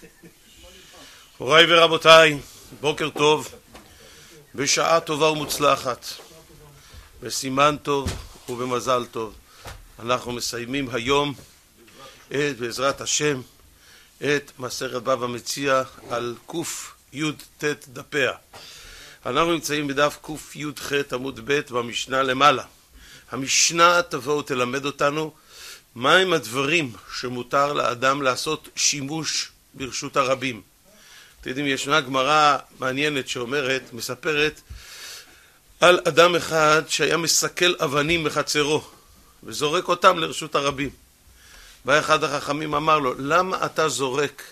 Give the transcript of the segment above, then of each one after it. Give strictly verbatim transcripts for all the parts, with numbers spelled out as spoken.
הוריי ורבותיי, בוקר טוב, בשעה טובה ומוצלחת, בסימן טוב ובמזל טוב. אנחנו מסיימים היום את, בעזרת השם, את מסכת בבא מציעא על קי"ט דפיה. אנחנו נמצאים בדף קי"ח עמוד ב' במשנה למעלה. המשנה תבוא ותלמד אותנו מהם הדברים שמותר לאדם לעשות שימוש ברשות הרבים. אתם יודעים, ישנה גמרא מעניינת שאומרת, מספרת על אדם אחד שהיה מסקל אבנים מחצרו וזורק אותם לרשות הרבים. בא אחד החכמים אמר לו, למה אתה זורק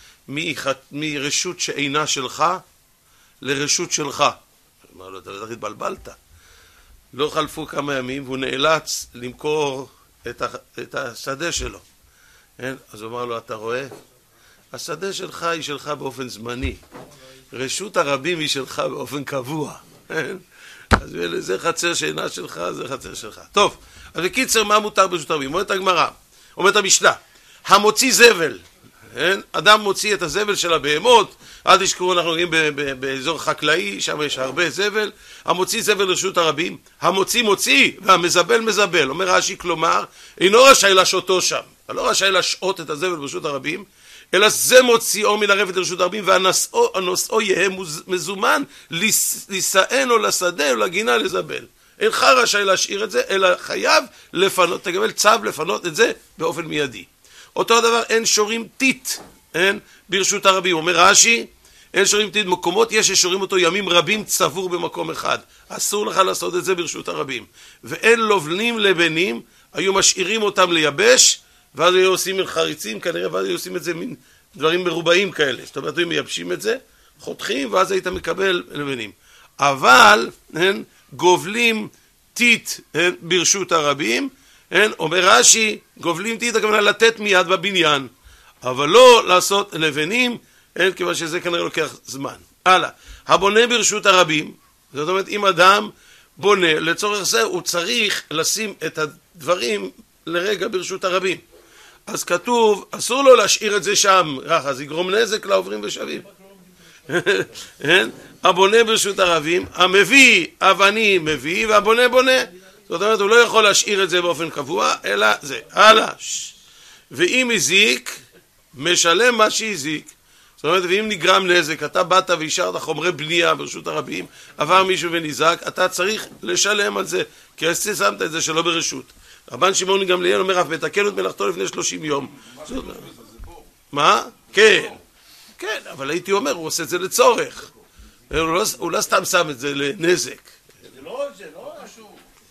מרשות שאינה שלך לרשות שלך? אמר לו, אתה לא התבלבלת. לא חלפו כמה ימים והוא נאלץ למכור את, ה, את השדה שלו. כן? אז הוא אמר לו, אתה רואה? השדה שלך היא שלך באופן זמני. רשות הרבים היא שלך באופן קבוע. כן? אז זה חצר שאינה שלך, זה חצר שלך. טוב, אז בקיצר, מה מותר ברשות הרבים? אומרת הגמרא, אומרת המשנה, המוציא זבל. כן? אדם מוציא את הזבל של הבהמות, אל תשכחו, אנחנו נוגעים באזור חקלאי, שם יש הרבה זבל. המוציא זבל לרשות הרבים, המוציא מוציא והמזבל מזבל. אומר רש"י, כלומר, אינו רשאי לשעותו שם, לא רשאי לשעות את הזבל ברשות הרבים, אלא זה מוציאו מן הרפת לרשות הרבים, והנושאו יהיה מזומן לישאנו לשדה או לגינה לזבל. אינך רשאי להשאיר את זה, אלא חייב לפנות, תקבל צו לפנות את זה באופן מיידי. אותו הדבר, אין שורים טיט, אין, ברשות הרבים. אומר רש"י, אין שורים טיט, מקומות יש ששורים אותו ימים רבים צבור במקום אחד. אסור לך לעשות את זה ברשות הרבים. ואין לובלים לבנים, היו משאירים אותם לייבש, ואז היו עושים עם חריצים, כנראה, ואז היו עושים את זה מין דברים מרובעים כאלה. זאת אומרת, היו מייבשים את זה, חותכים, ואז היית מקבל לבנים. אבל, אין, גובלים טיט, אין, ברשות הרבים, אין, אומר רש"י, גובלים טיט, הכוונה לתת מיד בבניין, אבל לא לעשות לבנים, אין, כיוון שזה כנראה לוקח זמן. הלאה, הבונה ברשות הרבים, זאת אומרת, אם אדם בונה, לצורך זה הוא צריך לשים את הדברים לרגע ברשות הרבים. אז כתוב, אסור לו להשאיר את זה שם, ככה, זה יגרום נזק לעוברים ושבים. הבונה ברשות הרבים, המביא אבנים מביא, והבונה בונה. זאת אומרת, הוא לא יכול להשאיר את זה באופן קבוע, אלא זה. הלאה. ואם הזיק, משלם מה שהזיק. זאת אומרת, ואם נגרם נזק, אתה באת והשארת חומרי בנייה ברשות הרבים, עבר מישהו ונזק, אתה צריך לשלם על זה, כי אז שמת את זה שלא ברשות. רבן שמעון גמליאל אומר, אף מתקן את מלאכתו לפני שלושים יום. מה? כן. כן, אבל הייתי אומר, הוא עושה את זה לצורך. הוא לא סתם שם את זה לנזק. זה לא, זה לא משהו.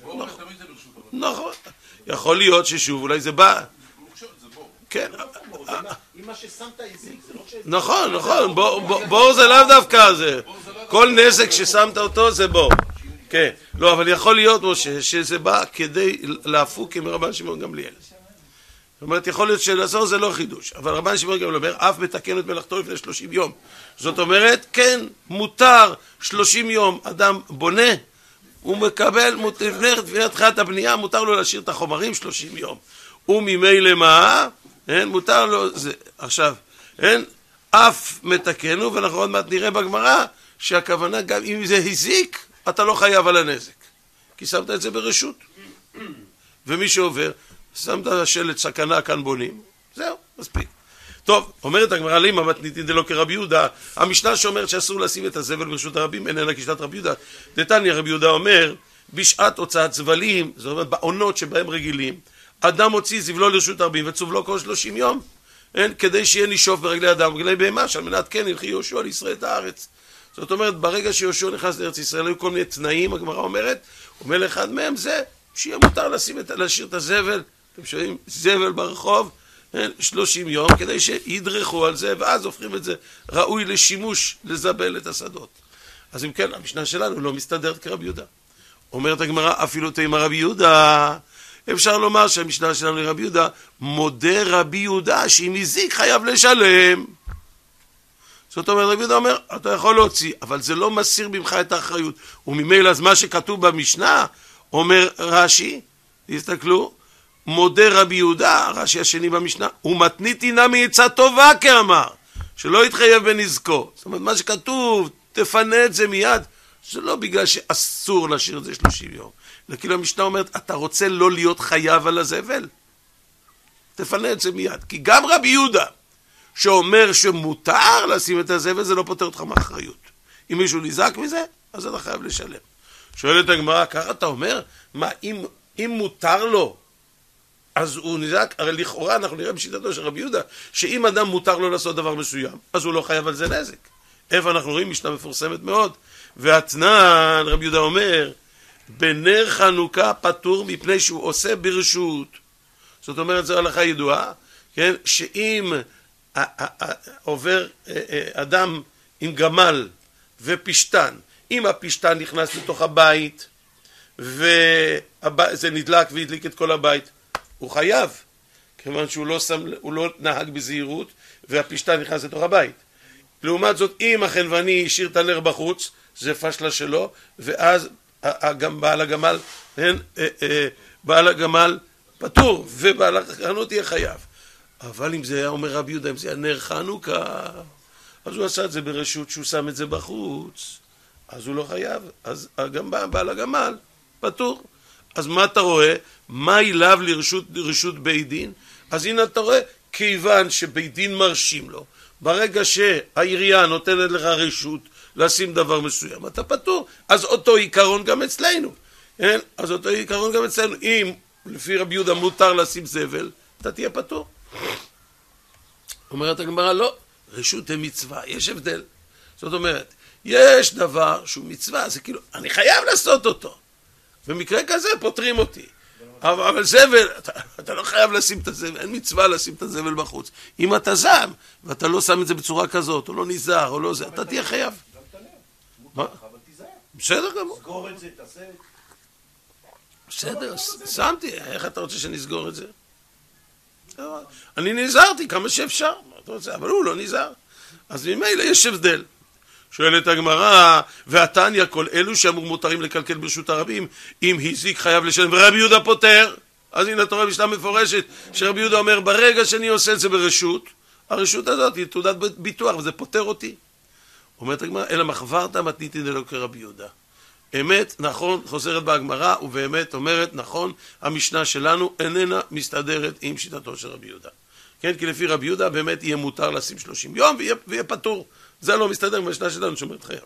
נכון. יכול להיות ששוב, אולי זה בא. כן. אם מה ששמת הזיק, זה לא ש... נכון, נכון. בור זה לאו דווקא זה. כל נזק ששמת אותו זה בור. כן. לא, אבל יכול להיות שזה בא כדי להפוק עם רבן שמעון גמליאל. זאת אומרת, יכול להיות שלעשות זה לא חידוש. אבל רבן שמעון גמליאל אומר, אף מתקן את מלאכתו לפני שלושים יום. זאת אומרת, כן, מותר שלושים יום אדם בונה, הוא מקבל, לפני התחילת הבנייה, מותר לו להשאיר את החומרים שלושים יום. וממילא מה? אין, מותר לו, זה, עכשיו, אין, אף מתקנו, ואנחנו עוד מעט נראה בגמרא, שהכוונה גם אם זה הזיק, אתה לא חייב על הנזק. כי שמת את זה ברשות. ומי שעובר, שמת השלט סכנה כאן בונים, זהו, מספיק. טוב, אומרת הגמרא, למה מתניתין דלא כרבי יהודה, המשנה שאומרת שאסור לשים את הזבל ברשות הרבים, איננה כשיטת רבי יהודה. דתניא רבי יהודה אומר, בשעת הוצאת זבלים, זאת אומרת בעונות שבהם רגילים, אדם הוציא זבלו לרשות הרבים וצובלו כל שלושים יום, אין, כדי שיהיה נישוף ברגלי אדם וברגלי בהמה, שעל מנת כן ילכי יהושע לישראל את הארץ. זאת אומרת, ברגע שיהושע נכנס לארץ ישראל, היו כל מיני תנאים, הגמרא אומרת, אומר אחד מהם זה, שיהיה מותר לשים את, להשאיר את הזבל, אתם שומעים, זבל ברחוב, שלושים יום, כדי שידרכו על זה, ואז הופכים את זה ראוי לשימוש, לזבל את השדות. אז אם כן, המשנה שלנו לא מסתדרת כרבי יהודה. אומרת הגמרא, אפילו תימא רבי יהודה, אפשר לומר שהמשנה שלנו לרבי יהודה, מודה רבי יהודה שאם הזיק חייב לשלם. זאת אומרת, רבי יהודה אומר, אתה יכול להוציא, אבל זה לא מסיר ממך את האחריות. וממילא אז מה שכתוב במשנה, אומר רש"י, תסתכלו, מודה רבי יהודה, רש"י השני במשנה, ומתנית הנה מעצה טובה כאמר, שלא יתחייב בנזקו. זאת אומרת, מה שכתוב, תפנה את זה מיד, זה לא בגלל שאסור להשאיר את זה שלושים יום. כאילו המשנה אומרת, אתה רוצה לא להיות חייב על הזבל? תפנה את זה מיד. כי גם רבי יהודה, שאומר שמותר לשים את הזבל, זה לא פותר אותך מאחריות. אם מישהו נזעק מזה, אז אתה חייב לשלם. שואלת הגמרא, ככה אתה אומר, מה, אם, אם מותר לו, אז הוא נזעק, הרי לכאורה אנחנו נראה בשיטתו של רבי יהודה, שאם אדם מותר לו לעשות דבר מסוים, אז הוא לא חייב על זה נזק. איפה אנחנו רואים? משנה מפורסמת מאוד. והתנן, רבי יהודה אומר, בנר חנוכה פטור מפני שהוא עושה ברשות. זאת אומרת, זו הלכה ידועה, כן? שאם עובר אדם עם גמל ופשטן, אם הפשטן נכנס לתוך הבית, וזה נדלק והדליק את כל הבית, הוא חייב, כיוון שהוא לא, שם, הוא לא נהג בזהירות, והפשטן נכנס לתוך הבית. לעומת זאת, אם החנווני השאיר את הנר בחוץ, זה פשלה שלו, ואז גם בעל הגמל, כן, בעל הגמל פטור, ובעל החנות יהיה חייב. אבל אם זה היה אומר רבי יהודה, אם זה היה נר חנוכה, אז הוא עשה את זה ברשות שהוא שם את זה בחוץ, אז הוא לא חייב, אז גם בעל הגמל פטור. אז מה אתה רואה? מה אליו לרשות, לרשות בית דין? אז הנה אתה רואה, כיוון שבית דין מרשים לו, ברגע שהעירייה נותנת לך רשות לשים דבר מסוים, אתה פטור. אז אותו עיקרון גם אצלנו. כן? אז אותו עיקרון גם אצלנו. אם לפי רבי יהודה מותר לשים זבל, אתה תהיה פטור. אומרת הגמרא, לא, רשות היא מצווה, יש הבדל. זאת אומרת, יש דבר שהוא מצווה, זה כאילו, אני חייב לעשות אותו. במקרה כזה פותרים אותי. אבל, אבל זבל, אתה, אתה לא חייב לשים את הזבל, אין מצווה לשים את הזבל בחוץ. אם אתה זם, ואתה לא שם את זה בצורה כזאת, או לא נזהר, או לא זה, אתה תהיה חייב. גם תנר, מותר לך, אבל תיזהר. בסדר גמור. סגור את זה, תעשה... בסדר, שמתי, איך אתה רוצה שנסגור את זה? אני נזהרתי כמה שאפשר, אבל הוא לא נזהר. אז ממילא יש הבדל. שואלת הגמרא, והתניא, כל אלו שאמרו מותרים לקלקל ברשות הרבים, אם הזיק חייב לשלם, ורבי יהודה פוטר. אז הנה אתה רואה משנה מפורשת, שרבי יהודה אומר, ברגע שאני עושה את זה ברשות, הרשות הזאת היא תעודת ביטוח, וזה פוטר אותי. אומרת הגמרא, אלא מחברת מתניתין אלו כרבי יהודה. אמת, נכון, חוזרת בהגמרא, ובאמת אומרת, נכון, המשנה שלנו איננה מסתדרת עם שיטתו של רבי יהודה. כן, כי לפי רבי יהודה באמת יהיה מותר לשים שלושים יום, ויהיה, ויהיה פטור. זה לא מסתדר עם המשנה שלנו שאומרת חייב.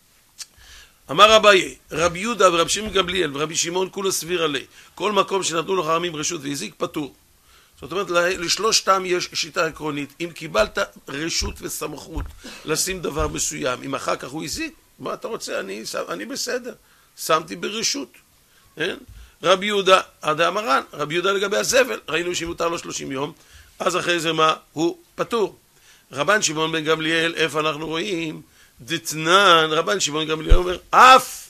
אמר אביי, רבי יהודה ורבי שמעון גמליאל ורבי שמעון כולו סביר עלי, כל מקום שנתנו לו חכמים רשות והזיק פטור. זאת אומרת, לשלושתם יש שיטה עקרונית. אם קיבלת רשות וסמכות לשים דבר מסוים, אם אחר כך הוא הזיק, מה אתה רוצה? אני, אני בסדר. שמתי ברשות. כן? רבי יהודה, עד המרן, רבי יהודה לגבי הזבל, ראינו שמותר לו שלושים יום, אז אחרי זה מה? הוא פטור. רבן שמעון בן גמליאל, איפה אנחנו רואים? דתנן, רבן שמעון גמליאל אומר, אף,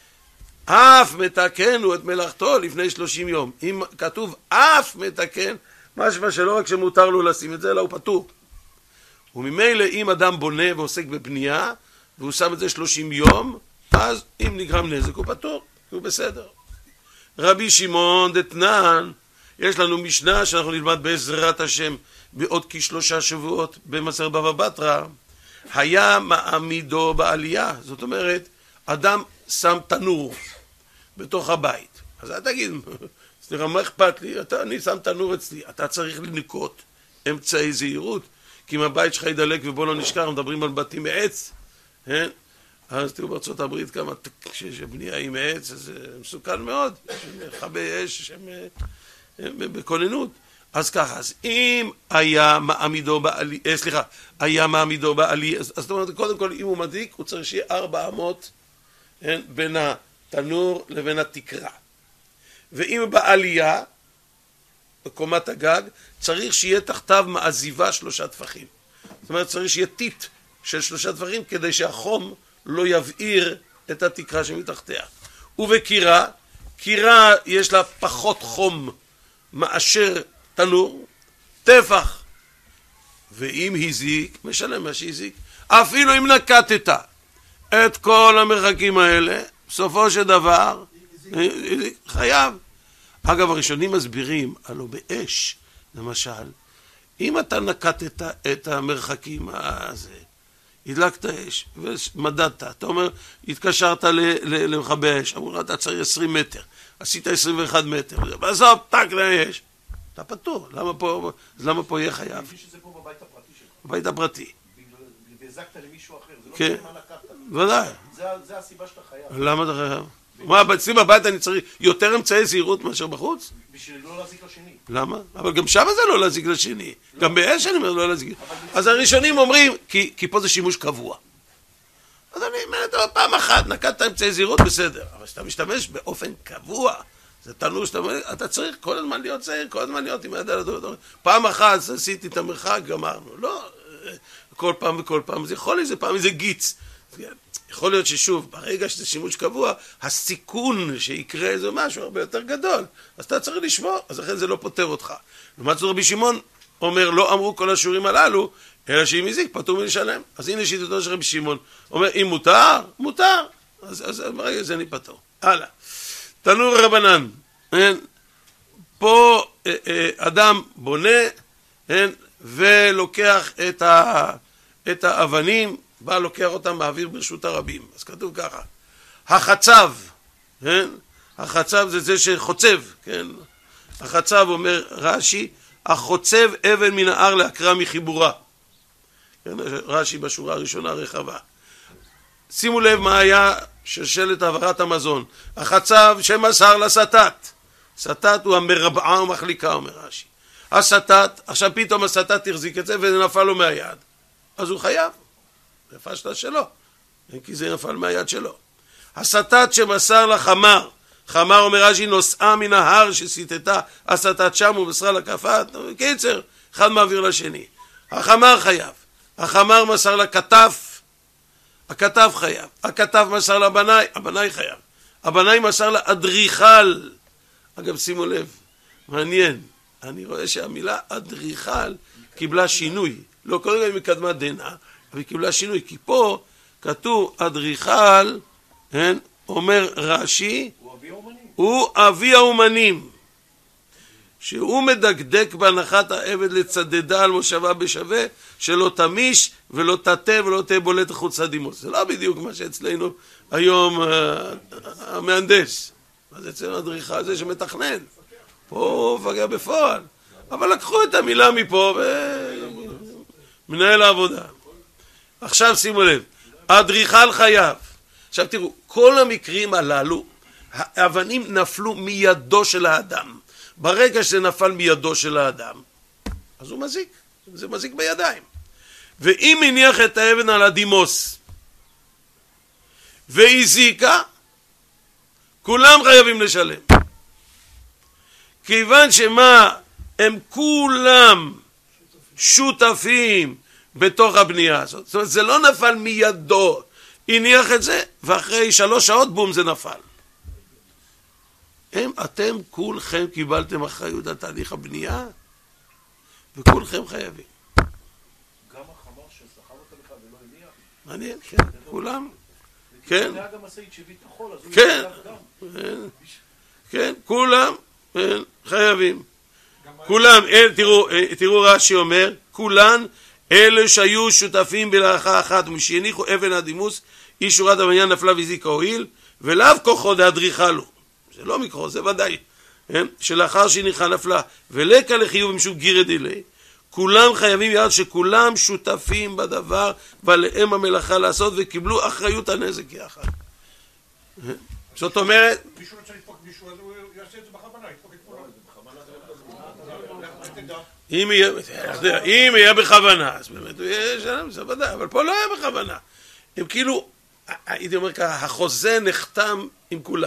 אף מתקן הוא את מלאכתו לפני שלושים יום. אם כתוב אף מתקן, משמע שלא רק שמותר לו לשים את זה, אלא הוא פטור. וממילא אם אדם בונה ועוסק בבנייה, והוא שם את זה שלושים יום, אז אם נגרם נזק הוא פטור, הוא בסדר. רבי שמעון דתנן, יש לנו משנה שאנחנו נלמד בעזרת השם בעוד כשלושה שבועות במסכת בבא בתרא, היה מעמידו בעלייה. זאת אומרת, אדם שם תנור בתוך הבית. אז אתה תגיד, סליחה, מה אכפת לי? אתה, אני שם תנור אצלי. אתה צריך לנקוט אמצעי זהירות, כי אם הבית שלך ידלק ובוא לא נשכח, מדברים על בתים מעץ, כן? אז תראו בארצות הברית כמה שבנייה היא מעץ, זה מסוכן מאוד, מכבי אש, שהם בכוננות. אז ככה, אז אם היה מעמידו בעלי, אה, סליחה, היה מעמידו בעלי, אז זאת אומרת, קודם כל, אם הוא מדליק, הוא צריך שיהיה ארבע אמות, כן, בין התנור לבין התקרה. ואם בעלייה, בקומת הגג, צריך שיהיה תחתיו מעזיבה שלושה טפחים. זאת אומרת, צריך שיהיה טיט של שלושה טפחים, כדי שהחום לא יבעיר את התקרה שמתחתיה. ובקירה, קירה יש לה פחות חום מאשר תנור, טפח. ואם הזיק, משלם מה שהזיק. אפילו אם נקטת את כל המרחקים האלה, בסופו של דבר, חייב. אגב, הראשונים מסבירים, הלוא באש, למשל, אם אתה נקטת את המרחקים הזה, הדלקת אש ומדדת, אתה אומר, התקשרת למכבי האש, אמרו, אתה צריך עשרים מטר, עשית עשרים ואחד מטר, בסוף, טק לאש, אתה פטור, למה פה, למה פה יהיה חייב? לפי שזה פה בבית הפרטי שלך. בבית הפרטי. והזקת למישהו אחר, זה לא כן. משנה מה לקחת. ודאי. זה, זה הסיבה שאתה חייב. למה אתה חייב? מה, אצלי בבית אני צריך יותר אמצעי זהירות מאשר בחוץ? בשביל לא להזיק לשני. למה? אבל גם שם זה לא להזיק לשני. גם באש אני אומר לא להזיק. אז הראשונים אומרים, כי, כי פה זה שימוש קבוע. אז אני אומר, פעם אחת נקטת אמצעי זהירות בסדר. אבל כשאתה משתמש באופן קבוע, זה תנור שאתה אומר, אתה צריך כל הזמן להיות צעיר, כל הזמן להיות עם הידע לדבר. פעם אחת עשיתי את המרחק, גמרנו. לא, כל פעם וכל פעם. זה יכול להיות, זה פעם איזה גיץ. יכול להיות ששוב, ברגע שזה שימוש קבוע, הסיכון שיקרה איזה משהו הרבה יותר גדול. אז אתה צריך לשמור, אז לכן זה לא פותר אותך. לעומת זאת רבי שמעון אומר, לא אמרו כל השיעורים הללו, אלא שאם הזיק, פטור מלשלם. אז הנה שיטתו של רבי שמעון. אומר, אם מותר, מותר. אז, אז ברגע זה אני פטור. הלאה. תנור רבנן. אין, פה אה, אה, אדם בונה, אין, ולוקח את, ה, את האבנים, בא לוקח אותם באוויר ברשות הרבים. אז כתוב ככה, החצב, כן? החצב זה זה שחוצב, כן? החצב אומר רש"י, החוצב אבן מן ההר לעקרה מחיבורה. כן? רש"י בשורה הראשונה רחבה. שימו לב מה היה שרשרת העברת המזון. החצב שמסר לסטת. סטת הוא המרבעה ומחליקה, אומר רש"י. הסטת, עכשיו פתאום הסטת תחזיק את זה וזה נפל לו מהיד. אז הוא חייב. זה פשטה שלו, כי זה נפל מהיד שלו. הסטת שמסר לחמר, חמר אומר רש"י נוסעה מן ההר שסיטטה, הסטת שם ומסרה לכפת, קיצר, אחד מעביר לשני. החמר חייב, החמר מסר לכתף, הכתף חייב, הכתף מסר לבנאי, הבנאי חייב, הבנאי מסר לאדריכל. אגב שימו לב, מעניין, אני רואה שהמילה אדריכל קיבלה שינוי, לא קודם היא מקדמה דנה, אבל קיבלה שינוי, כי פה כתוב אדריכל, כן, אומר רש"י, הוא אבי האומנים. הוא אבי האומנים, שהוא מדקדק בהנחת העבד לצדדה על מושבה בשווה, שלא תמיש ולא תתה ולא תהיה בולט חוץ הדימוס. זה לא בדיוק מה שאצלנו היום המהנדס. אז אצלנו אדריכל זה שמתכנן. פה הוא מפגע בפועל. אבל לקחו את המילה מפה ומנהל העבודה. עכשיו שימו לב, האדריכל חייב. עכשיו תראו, כל המקרים הללו, האבנים נפלו מידו של האדם. ברגע שזה נפל מידו של האדם, אז הוא מזיק, זה מזיק בידיים. ואם הניח את האבן על הדימוס והזיקה, כולם חייבים לשלם. כיוון שמה, הם כולם שותפים בתוך הבנייה הזאת. זאת אומרת, זה לא נפל מידו, הניח את זה, ואחרי שלוש שעות בום זה נפל. הם, אתם כולכם קיבלתם אחריות על תהליך הבנייה, וכולכם חייבים. גם החמר שסחב אותה לך ולא הניח? מעניין, כן, כולם. כן. זה היה גם משאית שהביא את החול, אז הוא כן, יצטרך גם. כן, כולם חייבים. כולם, תראו, תראו רש"י אומר, כולן אלה שהיו שותפים במלאכה אחת, ומשהניחו אבן הדימוס, איש שורת הבניין נפלה והזיקה הועיל, ולאו כוחו דאדריכלו. זה לא מקרו, זה ודאי. שלאחר שהניחה נפלה, ולקה לחיוב משום גירא דילי, כולם חייבים יד שכולם שותפים בדבר, ועליהם המלאכה לעשות, וקיבלו אחריות הנזק יחד. זאת אומרת, מישהו רוצה לדפוק מישהו, אז הוא יעשה את זה בכוונה, ידפוק את כולם. אם יהיה בכוונה, אז באמת הוא יהיה שלם, זה ודאי, אבל פה לא היה בכוונה. הם כאילו, הייתי אומר ככה, החוזה נחתם עם כולם.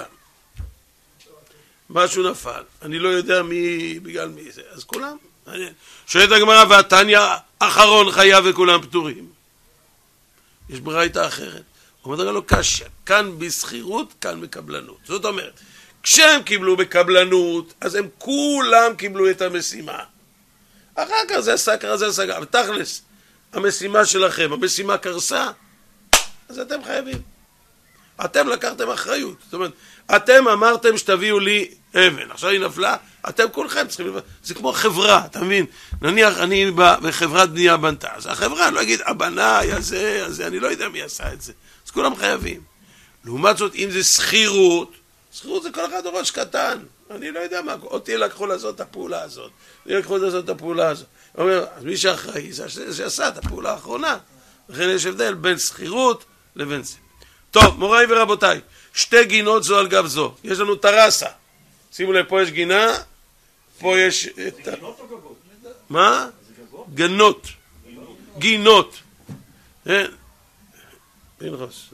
משהו נפל, אני לא יודע מי, בגלל מי זה, אז כולם, מעניין. שואלת הגמרא, והתניא אחרון חייב וכולם פטורים. יש ברייתא אחרת. הוא אומר לו קשה, כאן בסחירות, כאן בקבלנות. זאת אומרת, כשהם קיבלו בקבלנות, אז הם כולם קיבלו את המשימה. אחר כך זה סקר, זה סקר. אבל תכלס, המשימה שלכם, המשימה קרסה, אז אתם חייבים. אתם לקחתם אחריות. זאת אומרת, אתם אמרתם שתביאו לי אבן, עכשיו היא נפלה, אתם כולכם צריכים, זה כמו חברה, אתה מבין? נניח אני בחברת בנייה בנתה, אז החברה לא יגיד, הבנאי הזה, הזה, אני לא יודע מי עשה את זה. אז כולם חייבים. לעומת זאת, אם זה שכירות, שכירות זה כל אחד ראש קטן. אני לא יודע מה, אותי לקחו לעשות את הפעולה הזאת. אותי לקחו לעשות את הפעולה הזאת. הוא אומר, אז מי שאחראי זה שעשה את הפעולה האחרונה. לכן יש הבדל בין שכירות לבין זה. טוב, מוריי ורבותיי, שתי גינות זו על גב זו. יש לנו טרסה. שימו לב, פה יש גינה, פה יש... זה גינות או גגות? מה? זה גגות? גנות. גינות. פנחס.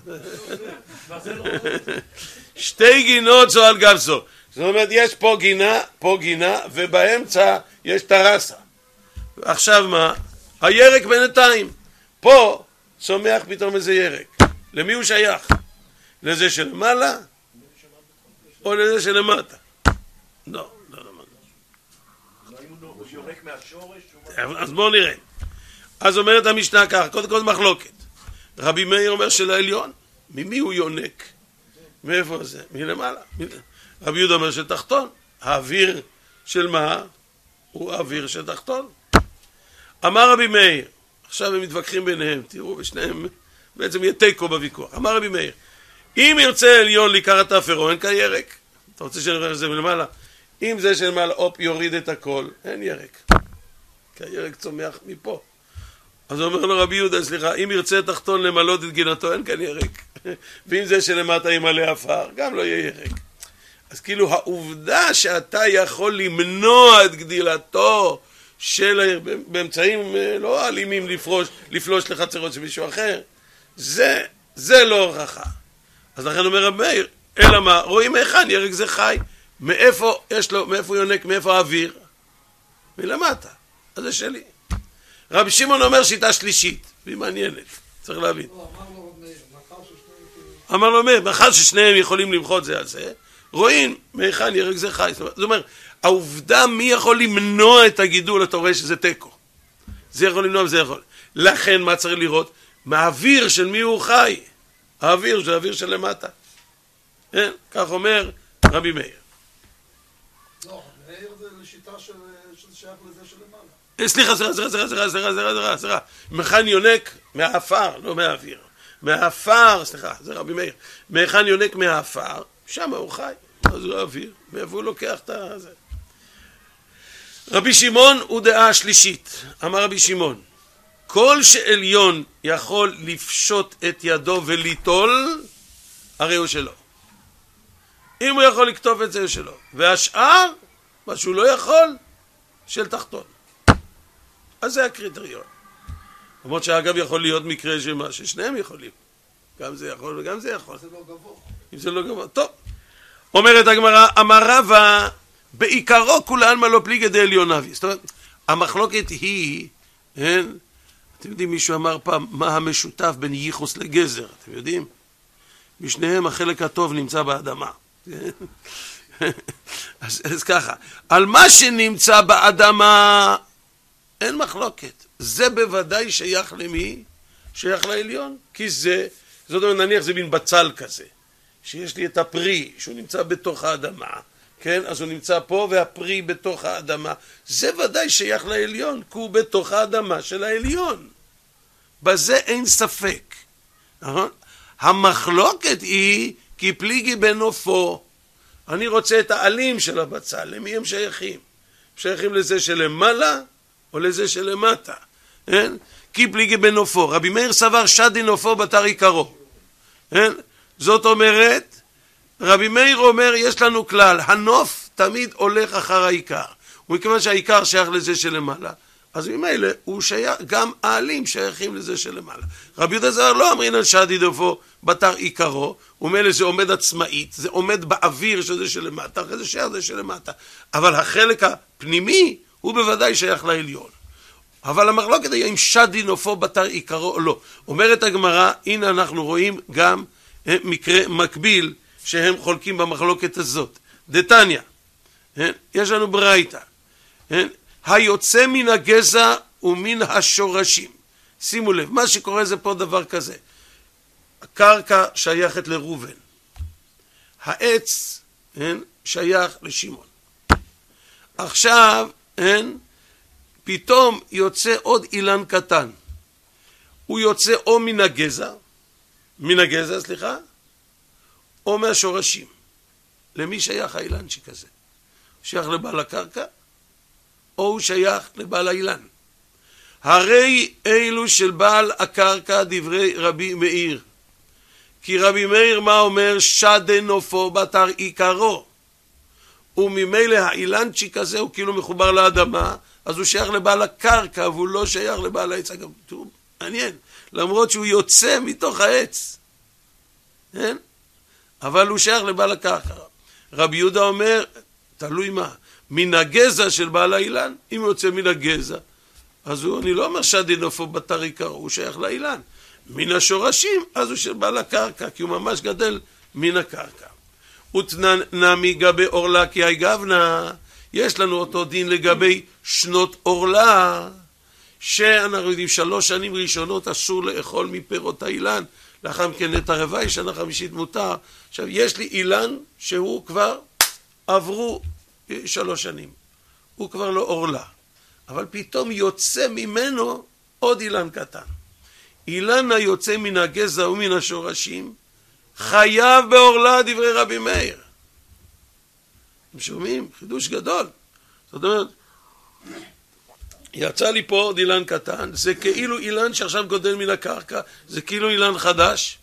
שתי גינות זו על גב זו. זאת אומרת, יש פה גינה, פה גינה, ובאמצע יש טרסה. עכשיו מה? הירק בינתיים. פה צומח פתאום איזה ירק. למי הוא שייך? לזה שלמעלה? או לזה שלמטה? לא, לא למטה. הוא יורק מהשורש? אז בואו נראה. אז אומרת המשנה ככה, קודם כל מחלוקת. רבי מאיר אומר שלעליון, ממי הוא יונק? מאיפה זה? מלמעלה. רבי יהודה אומר שתחתון. האוויר של מה? הוא האוויר של תחתון. אמר רבי מאיר, עכשיו הם מתווכחים ביניהם, תראו, ושניהם בעצם יהיה תיקו בוויכוח. אמר רבי מאיר, אם ירצה עליון להיקרא תפרו, אין כירק. אתה רוצה שנראה את זה מלמעלה? אם זה שלמעלה, אופ, יוריד את הכל, אין ירק. כי הירק צומח מפה. אז אומר לו רבי יהודה, סליחה, אם ירצה תחתון למלות את גינתו, אין כאן ירק. ואם זה שלמטה ימלא עפר, גם לא יהיה ירק. אז כאילו העובדה שאתה יכול למנוע את גדילתו של, באמצעים לא אלימים לפרוש, לפלוש לחצרות של מישהו אחר, זה, זה לא הוכחה. אז לכן אומר רבי מאיר, אלא מה, רואים מהיכן ירק זה חי, מאיפה יש לו, מאיפה הוא יונק, מאיפה האוויר? מלמטה, אז זה שלי. רבי שמעון אומר שיטה שלישית, והיא מעניינת, צריך להבין. אמר לו מאיר, מאחר ששניהם יכולים למחות זה על זה, רואים מהיכן ירק זה חי. זאת אומרת, העובדה מי יכול למנוע את הגידול, אתה רואה שזה תיקו. זה יכול למנוע וזה יכול. לכן מה צריך לראות? מהאוויר של מי הוא חי. האוויר זה האוויר של למטה. כן? כך אומר רבי מאיר. לא, מאיר זה לשיטה שזה שייך לזה שלמעלה. סליחה, סליחה, סליחה, סליחה, סליחה, סליחה, סליחה, סליחה. מכאן יונק מהאפר, לא מהאוויר. מהאפר, סליחה, זה רבי מאיר. מכאן יונק מהאפר, שם הוא חי. אז הוא האוויר. מאיפה הוא לוקח את זה? רבי שמעון הוא דעה שלישית. אמר רבי שמעון, כל שעליון יכול לפשוט את ידו וליטול, הרי הוא שלו. אם הוא יכול לכתוב את זה, הוא שלו. והשאר, מה שהוא לא יכול, של תחתון. אז זה הקריטריון. למרות שאגב יכול להיות מקרה שמה, ששניהם יכולים. גם זה יכול וגם זה יכול. זה לא גבוה. אם זה לא גבוה, טוב. אומרת הגמרא, אמר רבא, בעיקרו כולן מה לא פליגי דעליון אבי. זאת אומרת, המחלוקת היא, אין, אתם יודעים, מישהו אמר פעם, מה המשותף בין ייחוס לגזר, אתם יודעים? בשניהם החלק הטוב נמצא באדמה. אז, אז ככה, על מה שנמצא באדמה, אין מחלוקת. זה בוודאי שייך למי? שייך לעליון. כי זה, זאת אומרת, נניח זה מין בצל כזה, שיש לי את הפרי, שהוא נמצא בתוך האדמה, כן? אז הוא נמצא פה והפרי בתוך האדמה. זה ודאי שייך לעליון, כי הוא בתוך האדמה של העליון. בזה אין ספק. נכון? המחלוקת היא כי פליגי בנופו. אני רוצה את העלים של הבצל. למי הם שייכים? שייכים לזה שלמעלה או לזה שלמטה. כן? כי פליגי בנופו. רבי מאיר סבר שדי נופו בתר עיקרו. כן? זאת אומרת, רבי מאיר אומר, יש לנו כלל, הנוף תמיד הולך אחר העיקר. ומכיוון שהעיקר שייך לזה שלמעלה, אז ממילא הוא שייך, גם העלים שייכים לזה שלמעלה. רבי יהודה זר לא אמרין על שדי נופו בתר עיקרו, ומילא זה עומד עצמאית, זה עומד באוויר שזה שלמטה, אחרי זה שייך זה שלמטה. אבל החלק הפנימי הוא בוודאי שייך לעליון. אבל המחלוקת היה אם שדי נופו בתר עיקרו או לא. אומרת הגמרא, הנה אנחנו רואים גם מקרה מקביל שהם חולקים במחלוקת הזאת. דתניא, יש לנו ברייתא, היוצא מן הגזע ומן השורשים. שימו לב, מה שקורה זה פה דבר כזה. הקרקע שייכת לראובן, העץ אין, שייך לשמעון. עכשיו אין, פתאום יוצא עוד אילן קטן, הוא יוצא או מן הגזע, מן הגזע סליחה, או מהשורשים. למי שייך האילנצ'יק הזה? שייך לבעל הקרקע או הוא שייך לבעל האילן? הרי אלו של בעל הקרקע דברי רבי מאיר, כי רבי מאיר מה אומר? שדה נופו בתר עיקרו, וממילא האילנצ'יק הזה הוא כאילו מחובר לאדמה, אז הוא שייך לבעל הקרקע והוא לא שייך לבעל העץ. אגב, תראו, מעניין, למרות שהוא יוצא מתוך העץ, כן? אבל הוא שייך לבעל הקרקע. רבי יהודה אומר, תלוי מה, מן הגזע של בעל האילן. אם הוא יוצא מן הגזע, אז הוא, אני לא אומר שדה נופו בתר עיקרו, הוא שייך לאילן. מן השורשים, אז הוא של בעל הקרקע, כי הוא ממש גדל מן הקרקע. ותנמי גבי אורלה כי היי גבנה, יש לנו אותו דין לגבי שנות אורלה, שאנחנו יודעים שלוש שנים ראשונות אסור לאכול מפירות האילן, לאחר מכן את הרבעי שנה חמישית מותר. עכשיו יש לי אילן שהוא כבר עברו שלוש שנים, הוא כבר לא אורלה, אבל פתאום יוצא ממנו עוד אילן קטן. אילן היוצא מן הגזע ומן השורשים חייב באורלה דברי רבי מאיר. אתם שומעים? חידוש גדול. זאת אומרת, יצא לי פה עוד אילן קטן, זה כאילו אילן שעכשיו גודל מן הקרקע, זה כאילו אילן חדש.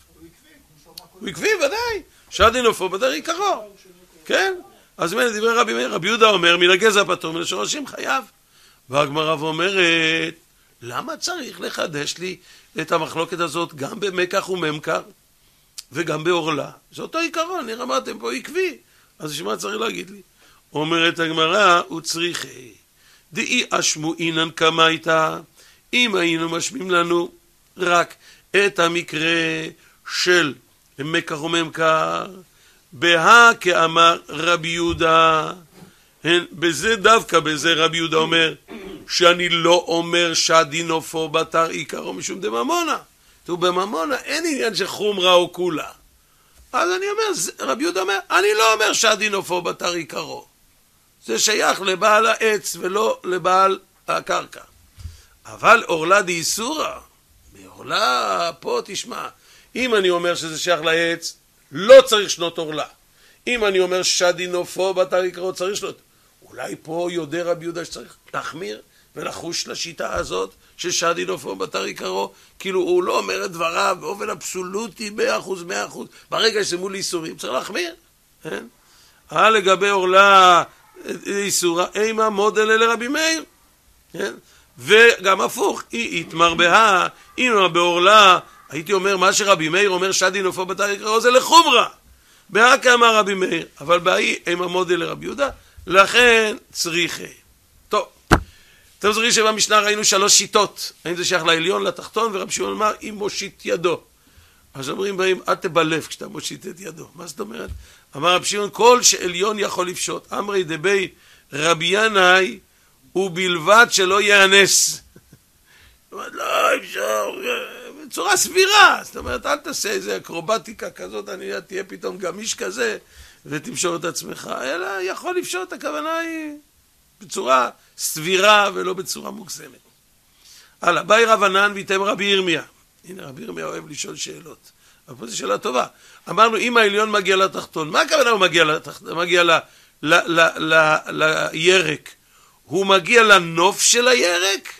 הוא עקבי, ודאי. שדה נופו בתר עיקרו. כן? אז מן דברי רבי מאיר, רבי יהודה אומר, מן הגזע פטור, מן השורשים חייב. והגמרא אומרת, למה צריך לחדש לי את המחלוקת הזאת גם במקח וממכר וגם באורלה? זה אותו עיקרון, נראה מה אתם פה עקבי, אז שמה צריך להגיד לי? אומרת הגמרא, הוא צריכי דאי אשמו אינן כמה הייתה, אם היינו משמיעים לנו רק את המקרה של מקח וממכר, בה כאמר רבי יהודה, בזה דווקא בזה רבי יהודה אומר שאני לא אומר שדי נופו בתר עיקרו משום דממונה. תראו, בממונה אין עניין של חומרה או כולה. אז אני אומר, רבי יהודה אומר, אני לא אומר שדי נופו בתר עיקרו. זה שייך לבעל העץ ולא לבעל הקרקע. אבל אורלה די איסורה, באורלה פה תשמע, אם אני אומר שזה שייך לעץ, לא צריך שנות אורלה. אם אני אומר שדי נופו בתר עיקרו, צריך שנות. אולי פה יודע רבי יהודה שצריך להחמיר ולחוש לשיטה הזאת ששדי נופו בתר עיקרו, כאילו הוא לא אומר את דבריו באופן אבסולוטי מאה אחוז מאה אחוז, ברגע שזה מול איסורים צריך להחמיר. כן? אה, לגבי אורלה איסורה אימה מודל אלה רבי מאיר, כן? וגם הפוך, היא התמרבה, אם באורלה הייתי אומר מה שרבי מאיר אומר שדי נופו בתר עיקרו זה לחומרה, בה כאמר רבי מאיר, אבל בהי אימה מודל לרבי יהודה, לכן צריכה. טוב, אתם זוכרים שבמשנה ראינו שלוש שיטות, האם זה שייך לעליון, לתחתון, ורבי שמעון אמר אם מושיט ידו. אז אומרים בהם אל תבלף כשאתה מושיט את ידו. מה זאת אומרת? אמר רבי שמעון כל שעליון יכול לפשוט, אמרי דבי רבי ינאי ובלבד שלא יאנס. זאת אומרת לא אפשר, בצורה סבירה, זאת אומרת אל תעשה איזה אקרובטיקה כזאת, אני תהיה פתאום גמיש כזה ותמשור את עצמך, אלא יכול לפשוט, הכוונה היא בצורה סבירה ולא בצורה מוגזמת. הלאה, באי רבנן ויתם רבי ירמיה. הנה רבי ירמיה אוהב לשאול שאלות, אבל פה זו שאלה טובה. אמרנו אם העליון מגיע לתחתון, מה הכוונה הוא מגיע לתחתון? מגיע ל, ל, ל, ל, ל, לירק, הוא מגיע לנוף של הירק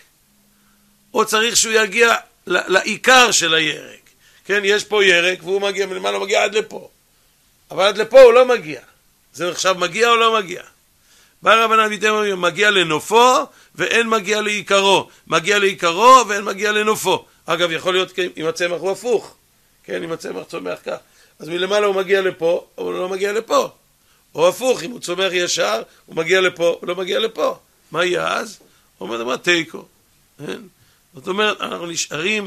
או צריך שהוא יגיע ל, לעיקר של הירק? כן, יש פה ירק והוא מגיע מלמעלה, הוא מגיע עד לפה, אבל עד לפה הוא לא מגיע. זה עכשיו מגיע או לא מגיע? בא רבנן ויתם מגיע לנופו ואין מגיע לעיקרו, מגיע לעיקרו ואין מגיע לנופו. אגב, יכול להיות אם הצמח הוא הפוך, כן, אם הצמח צומח כך, אז מלמעלה הוא מגיע לפה, אבל הוא לא מגיע לפה. או הפוך, אם הוא צומח ישר, הוא מגיע לפה, הוא לא מגיע לפה. מה יהיה אז? הוא אומר, מה תיקו? זאת אומרת, אנחנו נשארים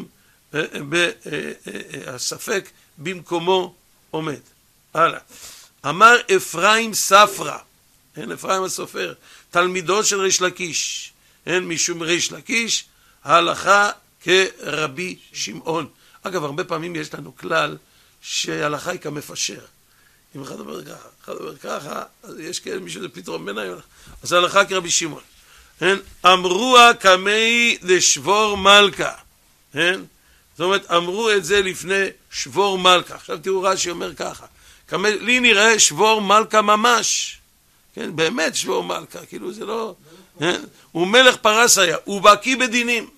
בספק במקומו עומד. הלאה. אמר אפרים ספרא, אין אפרים הסופר, תלמידו של ריש לקיש, אין משום ריש לקיש, ההלכה כרבי שמעון. אגב, הרבה פעמים יש לנו כלל שההלכה היא כמפשר. אם אחד אומר ככה, אחד אומר ככה, אז יש כאלה מישהו זה פתרון ביניים. אז ההלכה כרבי שמעון. אמרוה קמי לשבור מלכה. זאת אומרת, אמרו את זה לפני שבור מלכה. עכשיו תראו רש"י אומר ככה. לי נראה שבור מלכה ממש. כן, באמת שבור מלכה. כאילו זה לא... הוא מלך פרס היה, הוא בקיא בדינים.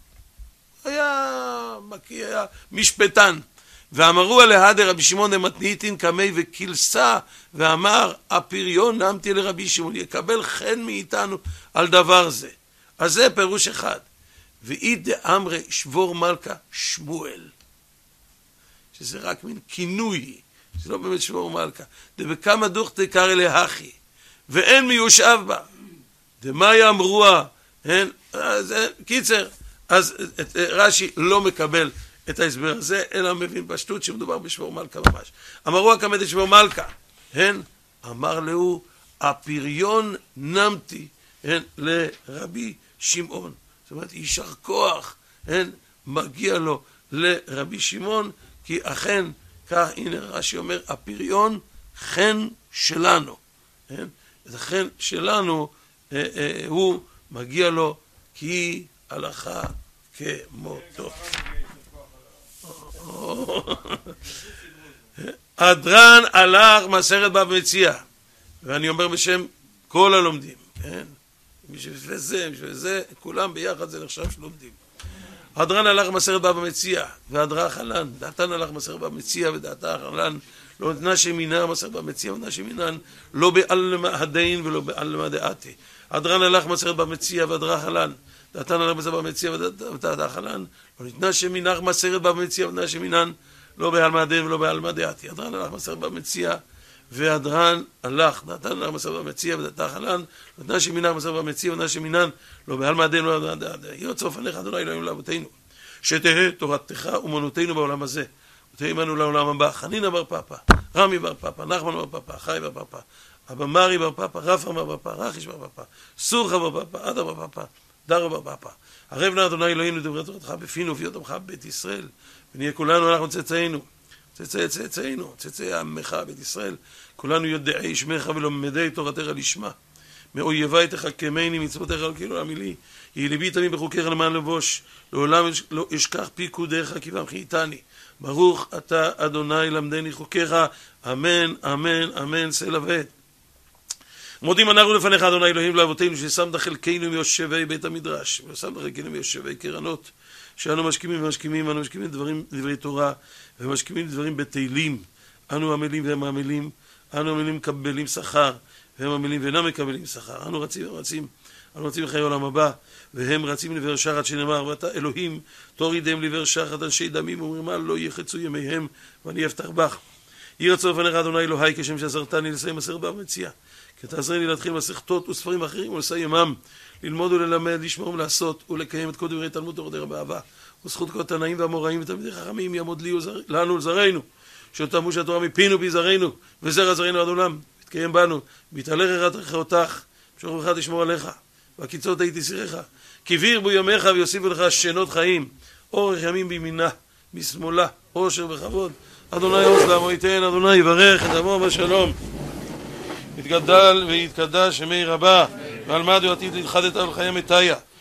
היה בקיא, היה משפטן. ואמרו עליה דרבי שמעון דמתניתין קמי וכילסה, ואמר הפריון נמתי לרבי שמעון, יקבל חן מאיתנו על דבר זה. אז זה פירוש אחד. ואי דאמרי שבור מלכה שמואל, שזה רק מין כינוי, זה לא באמת שבור מלכה. דבכמה דוכתא קרא להכי, ואין מיושב בה. דמה יאמרוה, אין, אז, קיצר, אז רש"י לא מקבל את ההסבר הזה, אלא מבין פשטות שמדובר בשבור מלכה ממש. אמרו קמא דשבור מלכה, הן, אמר לו, הפריון נמתי, הן, לרבי שמעון. זאת אומרת, יישר כוח, הן, מגיע לו לרבי שמעון, כי אכן, כך, הנה רש"י אומר, הפריון חן שלנו. הן, את החן שלנו, אה, אה, הוא מגיע לו, כי הלכה כמותו. הדרן הלך מסכת בבא מציעא, ואני אומר בשם כל הלומדים, כן? בשביל זה, בשביל זה, כולם ביחד זה נחשב שלומדים. הדרן הלך מסכת בבא מציעא, והדרך הלן, דעתן הלך מסכת בבא מציעא, ודעתה הלן, לא נתנה שמינן מסכת בבא מציעא, ונתנה שמינן, לא בעלמא הדין ולא בעלמא דעתי. הדרן הלך מסכת בבא מציעא, והדרך הלן, דעתן הלך מסכת בבא מציעא, ודעתה הלן, לא ניתנה שמינך מסכת בבא מציעא, ונתנה שמינן, לא בעלמא הדין ולא בעלמא דעתי. הדרן הלך מסכת בבא מציעא, והדרן הלך, דעתן הלך מסכת בבא מציעא, ודעתה הלן, לא ניתנה שמינך מסכת בבא מציעא, ונתנה שמינן, לא בעלמא הדין ולא בעלמא דעתי. יהי רצון לפניך אדוני אלוהינו לאבותינו, שתהא תורתך אומנותנו בעולם הזה, ותהא עמנו לעולם הבא. חנינא בר פפא, רמי בר פפא, נחמן בר פפא, חי בר פפא, אבא מרי בר פפא, רפא בר פפא, רחיש בר פפא, סורחה בר פפא, עדה בר פפא, דרא בר פפא. ערב נא אדוני אלוהינו דברי תורתך בפינו ובפיות עמך בית ישראל, ונהיה כולנו אנחנו צאצאינו, צאצאי צאצאינו, צאצאי עמך בית ישראל, כולנו יודעי שמך ולומדי תורתך לשמה. מאויבי תחכמני מצוותיך על כאילו עמלי, יהי ליבי תמיד בחוקיך למען לבוש, לעולם לא אשכח פיקודיך כי והמחיתני. ברוך אתה אדוני למדני חוקיך, אמן אמן אמן סלע ועת. מודים אנחנו לפניך אדוני אלוהים לאבותינו ששמת חלקנו מיושבי בית המדרש, ושמת חלקנו מיושבי קרנות, שאנו משכימים ומשכימים, אנו משכימים דברים דברי תורה, ומשכימים דברים בתהילים, אנו עמלים והם עמלים, אנו עמלים מקבלים שכר, והם עמלים ואינם מקבלים שכר, אנו רצים ורצים, אנו רצים לחיי עולם הבא, והם רצים לבר שחת שנאמר, ואתה אלוהים תורידם לבר שחת אנשי דמים ומרמה לא יחצו ימיהם ואני אפתח בך. יהי רצון לפניך אדוני אלוהי כשם שעזרתני לסיים מסכת בבא מציעא, כי תעזרני להתחיל מסכתות וספרים אחרים ולסיימם, ללמוד וללמד, לשמור ולעשות ולקיים את כל דברי תלמוד תורתך באהבה, וזכות כל התנאים והאמוראים ותלמידי חכמים יעמוד לי לנו ולזרענו, שתאמו שהתורה מפינו ביזרענו וזרע זרענו עד עולם, יתקיים בנו, בהתהלך יראת רחותך, בשוך ובך תשמור עליך, והקיצות הייתי סיריך, כי וירבו ימיך ויוסיפו לך שנות חיים, אורך ימים בימינה, משמאלה, עושר וכבוד. אדוני עוז לעמו ייתן, אדוני יברך את עמו בשלום. יתגדל ויתקדש שמי רבה, ועל מד ועתיד להתחדת על חיי מתיה,